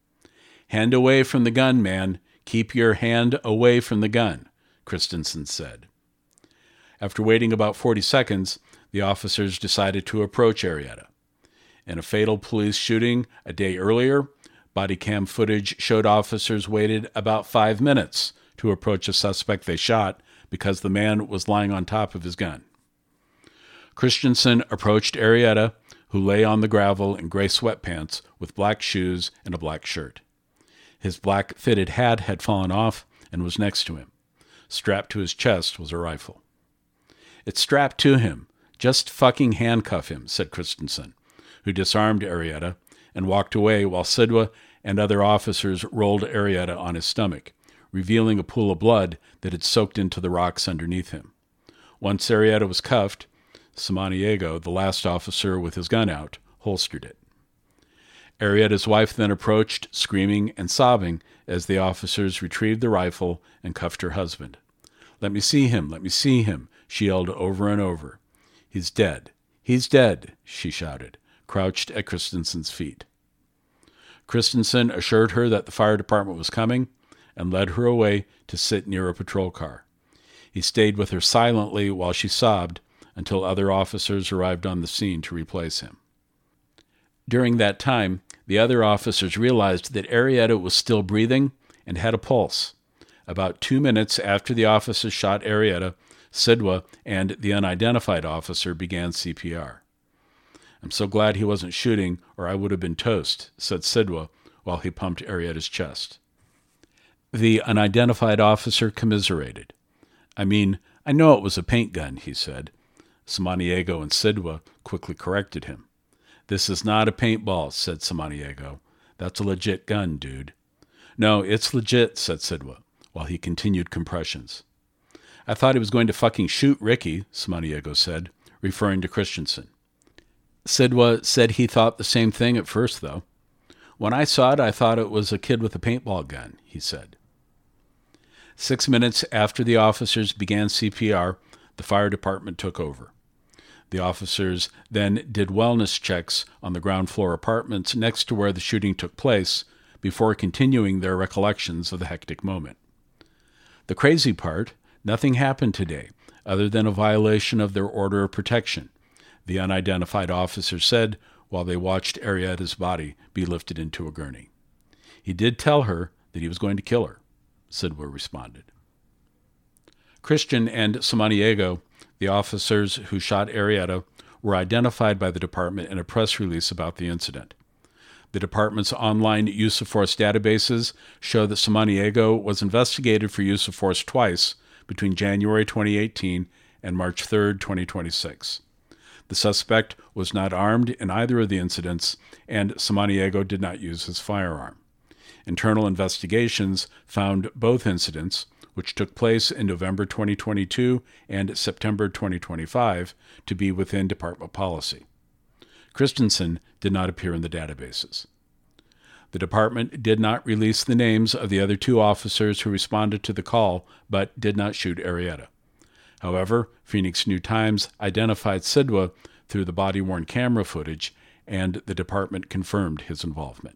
"Hand away from the gun, man. Keep your hand away from the gun," Christensen said. After waiting about forty seconds, the officers decided to approach Arrieta. In a fatal police shooting a day earlier, body cam footage showed officers waited about five minutes to approach a suspect they shot because the man was lying on top of his gun. Christensen approached Arrieta, who lay on the gravel in gray sweatpants with black shoes and a black shirt. His black fitted hat had fallen off and was next to him. Strapped to his chest was a rifle. "It's strapped to him. Just fucking handcuff him," said Christensen, who disarmed Arrieta and walked away while Sidwa and other officers rolled Arrieta on his stomach, revealing a pool of blood that had soaked into the rocks underneath him. Once Arrieta was cuffed, Samaniego, the last officer with his gun out, holstered it. Arrieta's wife then approached, screaming and sobbing as the officers retrieved the rifle and cuffed her husband. "Let me see him, let me see him," she yelled over and over. "He's dead, he's dead," she shouted, crouched at Christensen's feet. Christensen assured her that the fire department was coming and led her away to sit near a patrol car. He stayed with her silently while she sobbed until other officers arrived on the scene to replace him. During that time, the other officers realized that Arrieta was still breathing and had a pulse. About two minutes after the officers shot Arrieta, Sidwa and the unidentified officer began C P R. "I'm so glad he wasn't shooting, or I would have been toast," said Sidwa while he pumped Arrieta's chest. The unidentified officer commiserated. "I mean, I know it was a paint gun," he said. Samaniego and Sidwa quickly corrected him. "This is not a paintball," said Samaniego. "That's a legit gun, dude." "No, it's legit," said Sidwa, while he continued compressions. "I thought he was going to fucking shoot Ricky," Samaniego said, referring to Christensen. Sidwa said he thought the same thing at first, though. "When I saw it, I thought it was a kid with a paintball gun," he said. Six minutes after the officers began C P R, the fire department took over. The officers then did wellness checks on the ground floor apartments next to where the shooting took place before continuing their recollections of the hectic moment. The crazy part, nothing happened today other than a violation of their order of protection, the unidentified officer said while they watched Arrieta's body be lifted into a gurney. "He did tell her that he was going to kill her," Sidwa responded. Christian and Samaniego, the officers who shot Arrieta, were identified by the department in a press release about the incident. The department's online use of force databases show that Samaniego was investigated for use of force twice between January twenty eighteen and March third, twenty twenty-six. The suspect was not armed in either of the incidents, and Samaniego did not use his firearm. Internal investigations found both incidents, which took place in November twenty twenty-two and September twenty twenty-five, to be within department policy. Christensen did not appear in the databases. The department did not release the names of the other two officers who responded to the call, but did not shoot Arrieta. However, Phoenix New Times identified Sidwa through the body-worn camera footage, and the department confirmed his involvement.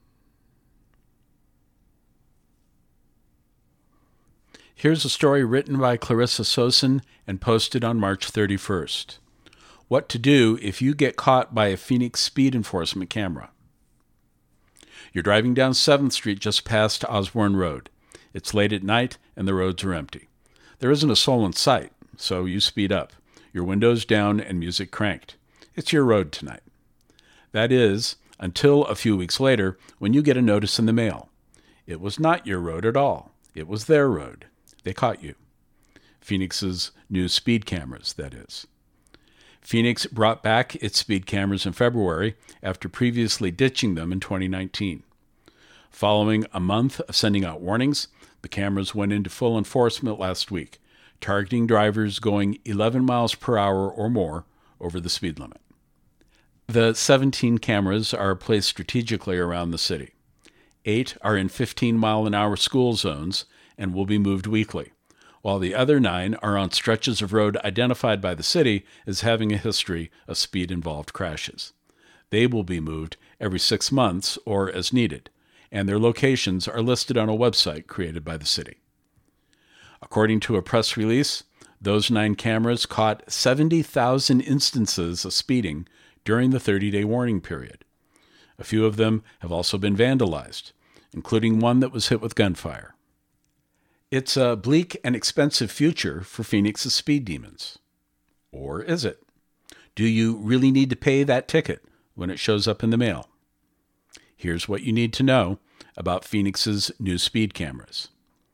Here's a story written by Clarissa Sosin and posted on March thirty-first. What to do if you get caught by a Phoenix speed enforcement camera. You're driving down seventh Street just past Osborne Road. It's late at night and the roads are empty. There isn't a soul in sight, so you speed up, your windows down and music cranked. It's your road tonight. That is, until a few weeks later when you get a notice in the mail. It was not your road at all. It was their road. They caught you. Phoenix's new speed cameras, that is. Phoenix brought back its speed cameras in February after previously ditching them in twenty nineteen. Following a month of sending out warnings, the cameras went into full enforcement last week, targeting drivers going eleven miles per hour or more over the speed limit. The seventeen cameras are placed strategically around the city. Eight are in fifteen-mile-an-hour school zones and will be moved weekly, while the other nine are on stretches of road identified by the city as having a history of speed-involved crashes. They will be moved every six months or as needed, and their locations are listed on a website created by the city. According to a press release, those nine cameras caught seventy thousand instances of speeding during the thirty-day warning period. A few of them have also been vandalized, including one that was hit with gunfire. It's a bleak and expensive future for Phoenix's speed demons. Or is it? Do you really need to pay that ticket when it shows up in the mail? Here's what you need to know about Phoenix's new speed cameras.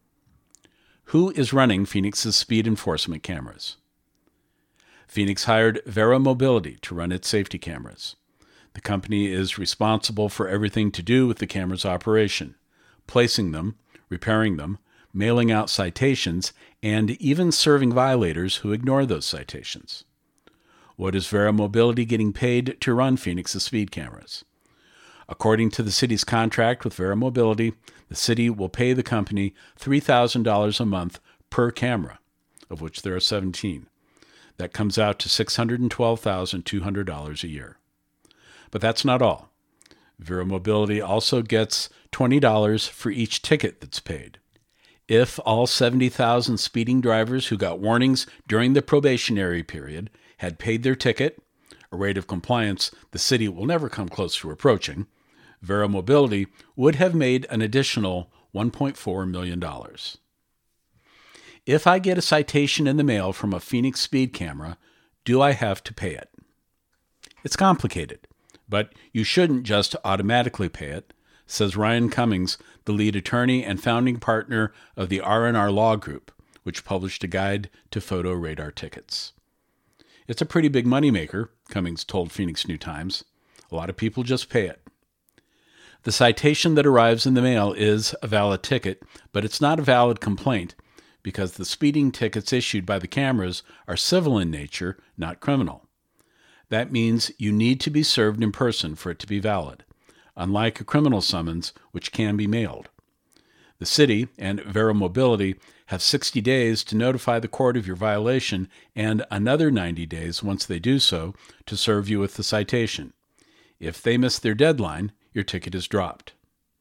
Who is running Phoenix's speed enforcement cameras? Phoenix hired Verra Mobility to run its safety cameras. The company is responsible for everything to do with the camera's operation, placing them, repairing them, mailing out citations, and even serving violators who ignore those citations. What is Verra Mobility getting paid to run Phoenix's speed cameras? According to the city's contract with Verra Mobility, the city will pay the company three thousand dollars a month per camera, of which there are seventeen. That comes out to six hundred twelve thousand two hundred dollars a year. But that's not all. Verra Mobility also gets twenty dollars for each ticket that's paid. If all seventy thousand speeding drivers who got warnings during the probationary period had paid their ticket, a rate of compliance the city will never come close to approaching, Verra Mobility would have made an additional one point four million dollars. If I get a citation in the mail from a Phoenix speed camera, do I have to pay it? It's complicated, but you shouldn't just automatically pay it, says Ryan Cummings, the lead attorney and founding partner of the R and R Law Group, which published a guide to photo radar tickets. It's a pretty big moneymaker, Cummings told Phoenix New Times. A lot of people just pay it. The citation that arrives in the mail is a valid ticket, but it's not a valid complaint because the speeding tickets issued by the cameras are civil in nature, not criminal. That means you need to be served in person for it to be valid, unlike a criminal summons, which can be mailed. The city and Vero Mobility have sixty days to notify the court of your violation and another ninety days once they do so to serve you with the citation. If they miss their deadline, your ticket is dropped.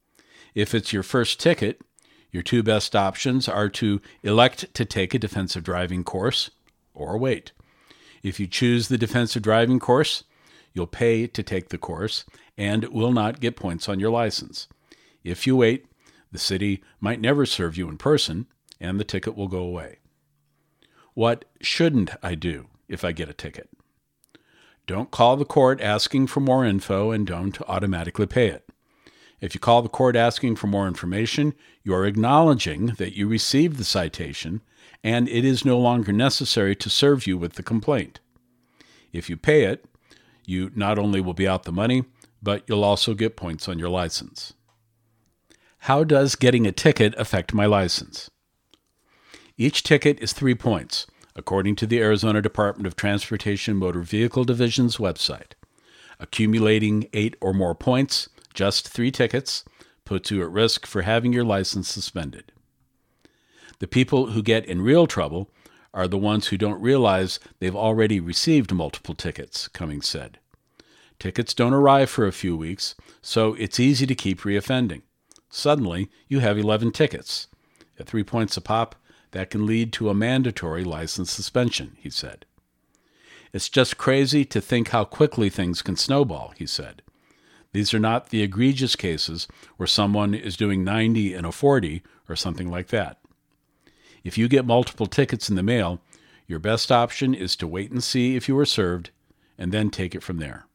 If it's your first ticket, your two best options are to elect to take a defensive driving course or wait. If you choose the defensive driving course, you'll pay to take the course and will not get points on your license. If you wait, the city might never serve you in person and the ticket will go away. What shouldn't I do if I get a ticket? Don't call the court asking for more info and don't automatically pay it. If you call the court asking for more information, you are acknowledging that you received the citation and it is no longer necessary to serve you with the complaint. If you pay it, you not only will be out the money, but you'll also get points on your license. How does getting a ticket affect my license? Each ticket is three points, according to the Arizona Department of Transportation Motor Vehicle Division's website. Accumulating eight or more points, just three tickets, puts you at risk for having your license suspended. The people who get in real trouble are the ones who don't realize they've already received multiple tickets, Cummings said. Tickets don't arrive for a few weeks, so it's easy to keep reoffending. Suddenly, you have eleven tickets. At three points a pop, that can lead to a mandatory license suspension, he said. It's just crazy to think how quickly things can snowball, he said. These are not the egregious cases where someone is doing ninety and a forty or something like that. If you get multiple tickets in the mail, your best option is to wait and see if you were served and then take it from there.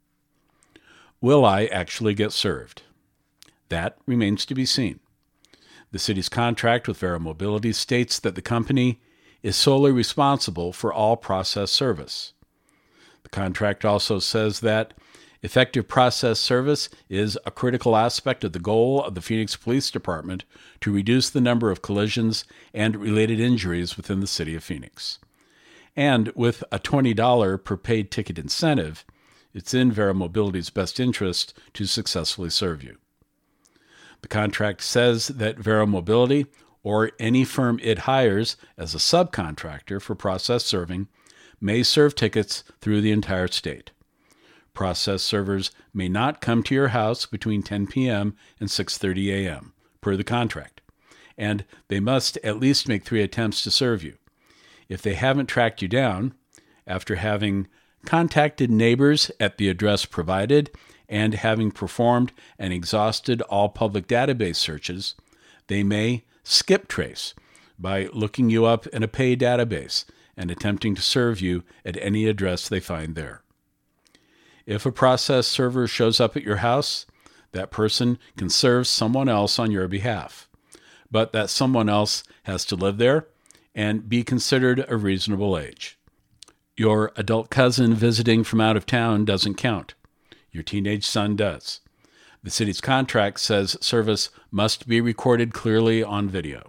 Will I actually get served? That remains to be seen. The city's contract with Vero Mobility states that the company is solely responsible for all process service. The contract also says that effective process service is a critical aspect of the goal of the Phoenix Police Department to reduce the number of collisions and related injuries within the city of Phoenix. And with a twenty dollars per paid ticket incentive, it's in Vero Mobility's best interest to successfully serve you. The contract says that Vero Mobility, or any firm it hires as a subcontractor for process serving, may serve tickets through the entire state. Process servers may not come to your house between ten p.m. and six thirty a.m., per the contract, and they must at least make three attempts to serve you. If they haven't tracked you down, after having contacted neighbors at the address provided and having performed and exhausted all public database searches, they may skip trace by looking you up in a paid database and attempting to serve you at any address they find there. If a process server shows up at your house, that person can serve someone else on your behalf, but that someone else has to live there and be considered a reasonable age. Your adult cousin visiting from out of town doesn't count. Your teenage son does. The city's contract says service must be recorded clearly on video.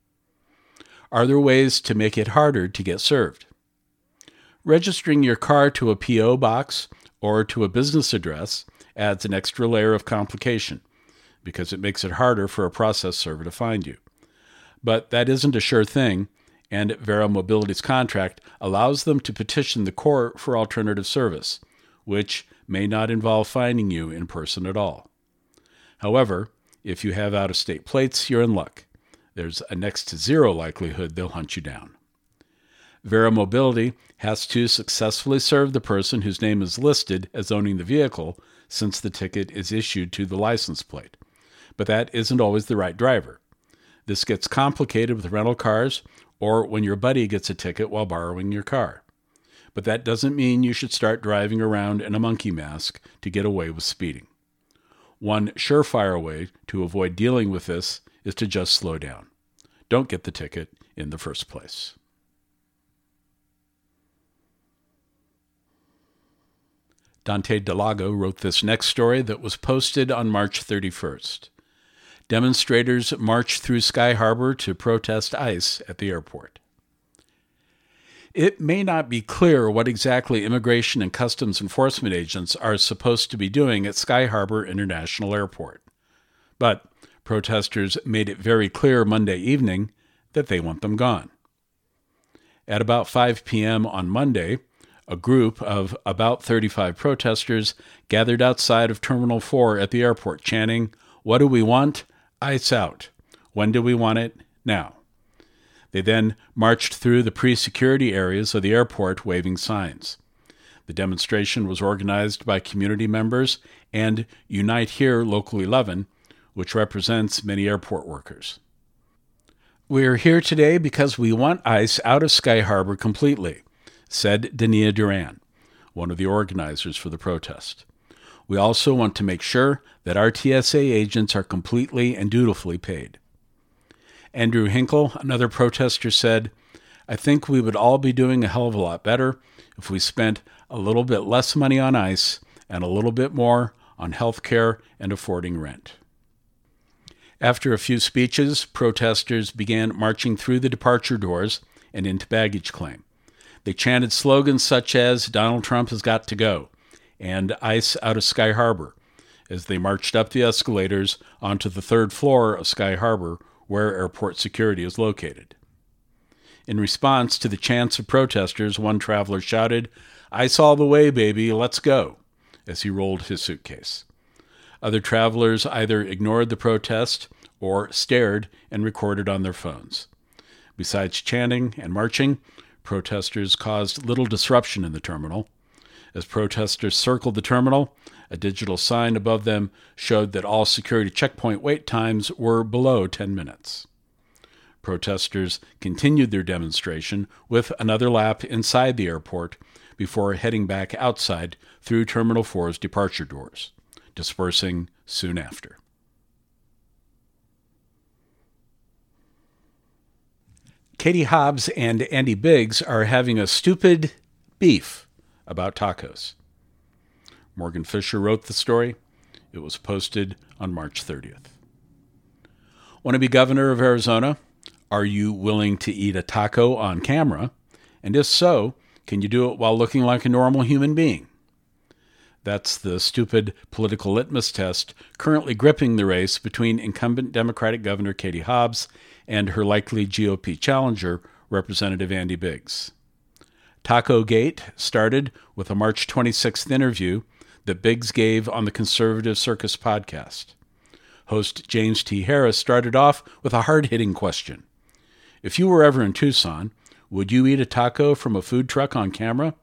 Are there ways to make it harder to get served? Registering your car to a P O box or to a business address adds an extra layer of complication because it makes it harder for a process server to find you. But that isn't a sure thing, and Vero Mobility's contract allows them to petition the court for alternative service, which may not involve finding you in person at all. However, if you have out-of-state plates, you're in luck. There's a next to zero likelihood they'll hunt you down. Vero Mobility has to successfully serve the person whose name is listed as owning the vehicle since the ticket is issued to the license plate. But that isn't always the right driver. This gets complicated with rental cars or when your buddy gets a ticket while borrowing your car. But that doesn't mean you should start driving around in a monkey mask to get away with speeding. One surefire way to avoid dealing with this is to just slow down. Don't get the ticket in the first place. Dante Delago wrote this next story that was posted on March thirty-first. Demonstrators marched through Sky Harbor to protest ICE at the airport. It may not be clear what exactly immigration and customs enforcement agents are supposed to be doing at Sky Harbor International Airport, but protesters made it very clear Monday evening that they want them gone. At about five p.m. on Monday, a group of about thirty-five protesters gathered outside of Terminal four at the airport chanting, "What do we want? ICE out. When do we want it? Now." They then marched through the pre-security areas of the airport waving signs. The demonstration was organized by community members and Unite Here Local eleven, which represents many airport workers. "We're here today because we want ICE out of Sky Harbor completely," said Dania Duran, one of the organizers for the protest. "We also want to make sure that our T S A agents are completely and dutifully paid." Andrew Hinkle, another protester, said, "I think we would all be doing a hell of a lot better if we spent a little bit less money on ICE and a little bit more on health care and affording rent." After a few speeches, protesters began marching through the departure doors and into baggage claim. They chanted slogans such as "Donald Trump has got to go" and "ICE out of Sky Harbor" as they marched up the escalators onto the third floor of Sky Harbor, where airport security is located. In response to the chants of protesters, one traveler shouted, "ICE all the way, baby, let's go," as he rolled his suitcase. Other travelers either ignored the protest or stared and recorded on their phones. Besides chanting and marching, protesters caused little disruption in the terminal. As protesters circled the terminal, a digital sign above them showed that all security checkpoint wait times were below ten minutes. Protesters continued their demonstration with another lap inside the airport before heading back outside through Terminal four's departure doors, dispersing soon after. Katie Hobbs and Andy Biggs are having a stupid beef about tacos. Morgan Fisher wrote the story. It was posted on March thirtieth. Want to be governor of Arizona? Are you willing to eat a taco on camera? And if so, can you do it while looking like a normal human being? That's the stupid political litmus test currently gripping the race between incumbent Democratic Governor Katie Hobbs and her likely G O P challenger, Representative Andy Biggs. Taco Gate started with a March twenty-sixth interview that Biggs gave on the Conservative Circus podcast. Host James T. Harris started off with a hard-hitting question. If you were ever in Tucson, would you eat a taco from a food truck on camera?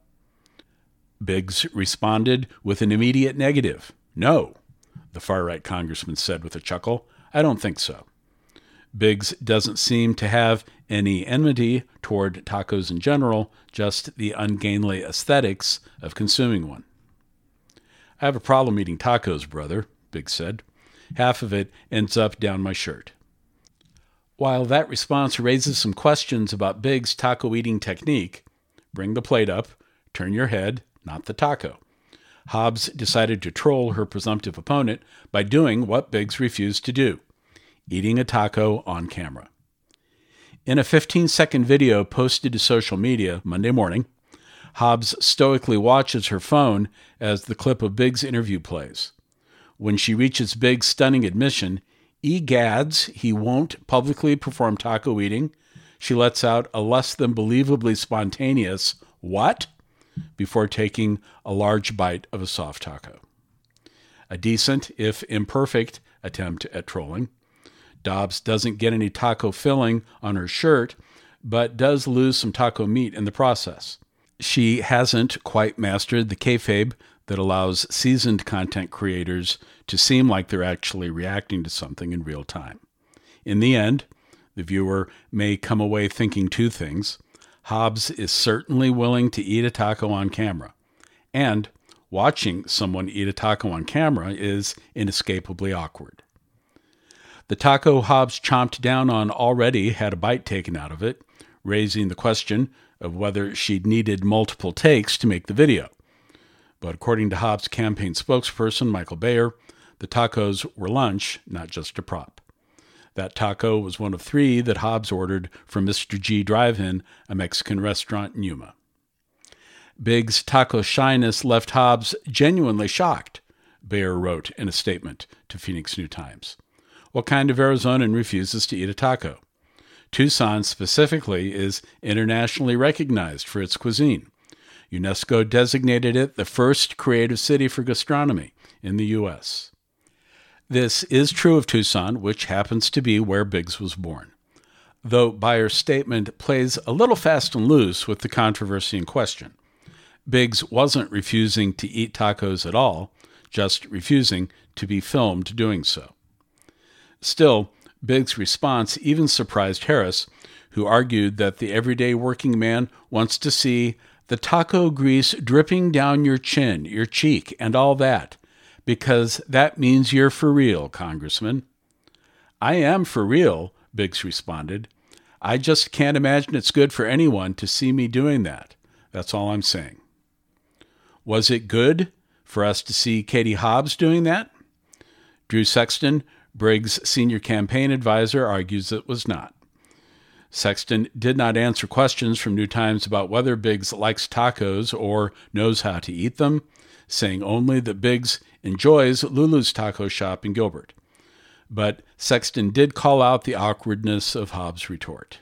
Biggs responded with an immediate negative. "No," the far-right congressman said with a chuckle. "I don't think so." Biggs doesn't seem to have any enmity toward tacos in general, just the ungainly aesthetics of consuming one. "I have a problem eating tacos, brother," Biggs said. "Half of it ends up down my shirt." While that response raises some questions about Biggs' taco eating technique, bring the plate up, turn your head, not the taco. Hobbs decided to troll her presumptive opponent by doing what Biggs refused to do, eating a taco on camera. In a fifteen-second video posted to social media Monday morning, Hobbs stoically watches her phone as the clip of Biggs' interview plays. When she reaches Biggs' stunning admission, egads, he won't publicly perform taco eating, she lets out a less than believably spontaneous "what?" before taking a large bite of a soft taco. A decent, if imperfect, attempt at trolling. Dobbs doesn't get any taco filling on her shirt, but does lose some taco meat in the process. She hasn't quite mastered the kayfabe that allows seasoned content creators to seem like they're actually reacting to something in real time. In the end, The viewer may come away thinking two things. Hobbs is certainly willing to eat a taco on camera, and watching someone eat a taco on camera is inescapably awkward. The taco Hobbs chomped down on already had a bite taken out of it, raising the question of whether she'd needed multiple takes to make the video. But according to Hobbs' campaign spokesperson, Michael Bayer, the tacos were lunch, not just a prop. That taco was one of three that Hobbs ordered from Mister G Drive-In, a Mexican restaurant in Yuma. Biggs' taco shyness left Hobbs genuinely shocked, Bayer wrote in a statement to Phoenix New Times. What kind of Arizonan refuses to eat a taco? Tucson specifically is internationally recognized for its cuisine. UNESCO designated it the first creative city for gastronomy in the U S This is true of Tucson, which happens to be where Biggs was born, though Bayer's statement plays a little fast and loose with the controversy in question. Biggs wasn't refusing to eat tacos at all, just refusing to be filmed doing so. Still, Biggs' response even surprised Harris, who argued that the everyday working man wants to see the taco grease dripping down your chin, your cheek, and all that, because that means you're for real, Congressman. I am for real, Biggs responded. I just can't imagine it's good for anyone to see me doing that. That's all I'm saying. Was it good for us to see Katie Hobbs doing that? Drew Sexton, Briggs' senior campaign advisor, argues it was not. Sexton did not answer questions from New Times about whether Biggs likes tacos or knows how to eat them, saying only that Biggs enjoys Lulu's Taco Shop in Gilbert. But Sexton did call out the awkwardness of Hobbs' retort.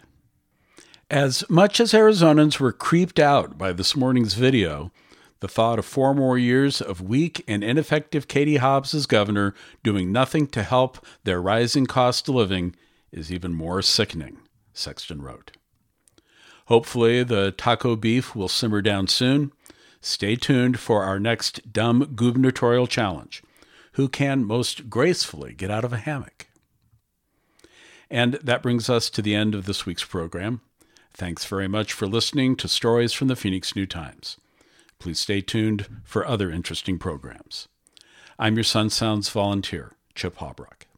As much as Arizonans were creeped out by this morning's video, the thought of four more years of weak and ineffective Katie Hobbs as governor doing nothing to help their rising cost of living is even more sickening, Sexton wrote. Hopefully the taco beef will simmer down soon. Stay tuned for our next dumb gubernatorial challenge. Who can most gracefully get out of a hammock? And that brings us to the end of this week's program. Thanks very much for listening to Stories from the Phoenix New Times. Please stay tuned for other interesting programs. I'm your Sun Sounds volunteer, Chip Hawbrook.